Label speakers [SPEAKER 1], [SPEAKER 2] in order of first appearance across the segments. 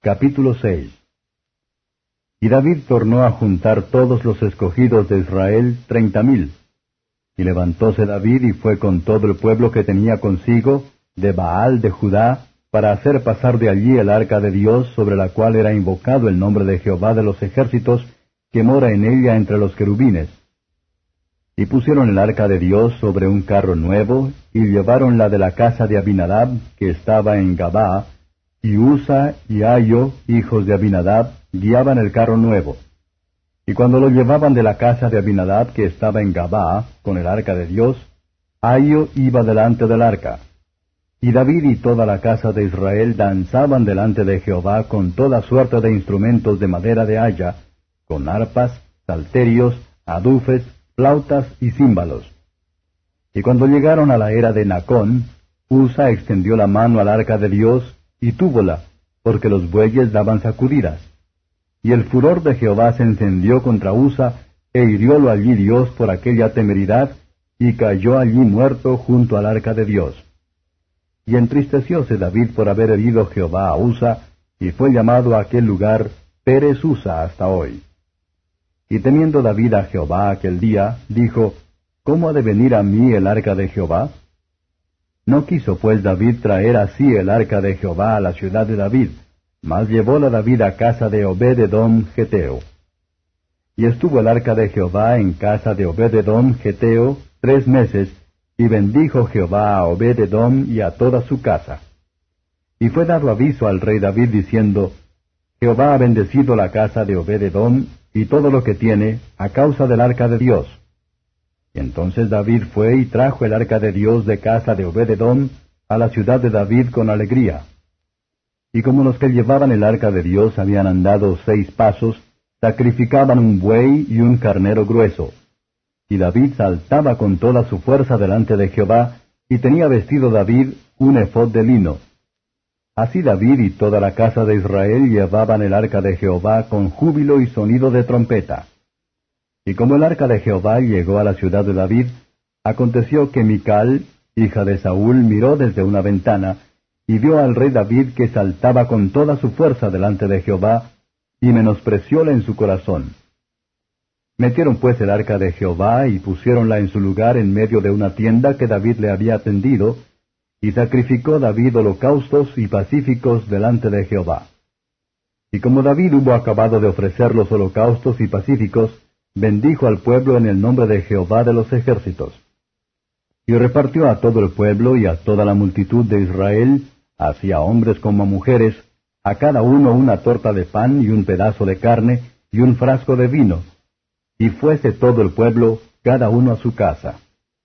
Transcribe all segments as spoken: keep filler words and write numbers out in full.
[SPEAKER 1] Capítulo seis. Y David tornó a juntar todos los escogidos de Israel, treinta mil. Y levantóse David y fue con todo el pueblo que tenía consigo, de Baal de Judá, para hacer pasar de allí el arca de Dios, sobre la cual era invocado el nombre de Jehová de los ejércitos, que mora en ella entre los querubines. Y pusieron el arca de Dios sobre un carro nuevo, y lleváronla de la casa de Abinadab, que estaba en Gabaa, y Usa y Ayo, hijos de Abinadab, guiaban el carro nuevo. Y cuando lo llevaban de la casa de Abinadab, que estaba en Gabaa, con el arca de Dios, Ayo iba delante del arca. Y David y toda la casa de Israel danzaban delante de Jehová con toda suerte de instrumentos de madera de haya, con arpas, salterios, adufes, flautas y címbalos. Y cuando llegaron a la era de Nacón, Usa extendió la mano al arca de Dios, y túvola, porque los bueyes daban sacudidas. Y el furor de Jehová se encendió contra Usa, e hiriólo allí Dios por aquella temeridad, y cayó allí muerto junto al arca de Dios. Y entristecióse David por haber herido Jehová a Usa, y fue llamado a aquel lugar Pérez Usa hasta hoy. Y temiendo David a Jehová aquel día, dijo, ¿cómo ha de venir a mí el arca de Jehová? No quiso pues David traer así el arca de Jehová a la ciudad de David, mas llevóla David a casa de Obed-edom Geteo. Y estuvo el arca de Jehová en casa de Obed-edom Geteo tres meses, y bendijo Jehová a Obed-edom y a toda su casa. Y fue dado aviso al rey David diciendo, Jehová ha bendecido la casa de Obed-edom y todo lo que tiene, a causa del arca de Dios. Y entonces David fue y trajo el arca de Dios de casa de Obed-edom a la ciudad de David con alegría. Y como los que llevaban el arca de Dios habían andado seis pasos, sacrificaban un buey y un carnero grueso. Y David saltaba con toda su fuerza delante de Jehová, y tenía vestido David un efod de lino. Así David y toda la casa de Israel llevaban el arca de Jehová con júbilo y sonido de trompeta. Y como el arca de Jehová llegó a la ciudad de David, aconteció que Mical, hija de Saúl, miró desde una ventana, y vio al rey David que saltaba con toda su fuerza delante de Jehová, y menosprecióla en su corazón. Metieron pues el arca de Jehová, y pusiéronla en su lugar en medio de una tienda que David le había tendido, y sacrificó David holocaustos y pacíficos delante de Jehová. Y como David hubo acabado de ofrecer los holocaustos y pacíficos, bendijo al pueblo en el nombre de Jehová de los ejércitos. Y repartió a todo el pueblo y a toda la multitud de Israel, así a hombres como a mujeres, a cada uno una torta de pan y un pedazo de carne y un frasco de vino, y fuese todo el pueblo, cada uno a su casa.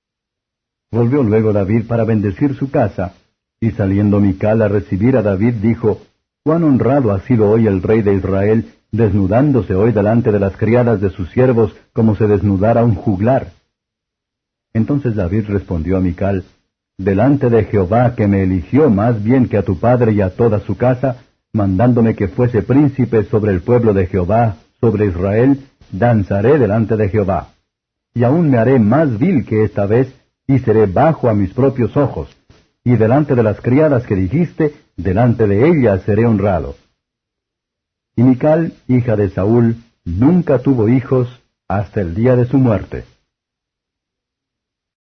[SPEAKER 1] Volvió luego David para bendecir su casa, y saliendo Mical a recibir a David, dijo, «Cuán honrado ha sido hoy el rey de Israel, desnudándose hoy delante de las criadas de sus siervos, como se desnudara un juglar». Entonces David respondió a Mical, «Delante de Jehová, que me eligió más bien que a tu padre y a toda su casa, mandándome que fuese príncipe sobre el pueblo de Jehová, sobre Israel, danzaré delante de Jehová. Y aún me haré más vil que esta vez, y seré bajo a mis propios ojos, y delante de las criadas que dijiste, delante de ellas seré honrado». Y Mical, hija de Saúl, nunca tuvo hijos hasta el día de su muerte.